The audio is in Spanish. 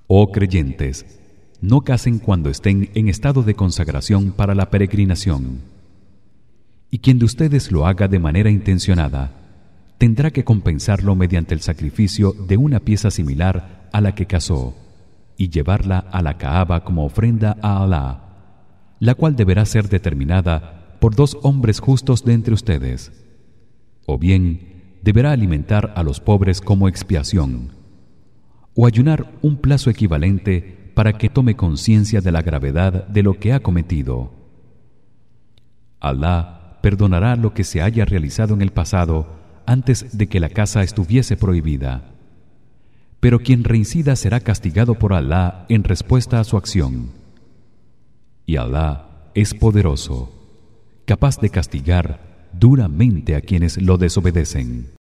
Oh creyentes, no casen cuando estén en estado de consagración para la peregrinación. Y quien de ustedes lo haga de manera intencionada tendrá que compensarlo mediante el sacrificio de una pieza similar a la que cazó y llevarla a la Kaaba como ofrenda a Alá, la cual deberá ser determinada por 2 hombres justos de entre ustedes. O bien deberá alimentar a los pobres como expiación, o ayunar un plazo equivalente para que tome conciencia de la gravedad de lo que ha cometido. Alá perdonará lo que se haya realizado en el pasado antes de que la caza estuviese prohibida. Pero quien reincida será castigado por Alá en respuesta a su acción. Y Alá es poderoso, capaz de castigar duramente a quienes lo desobedecen.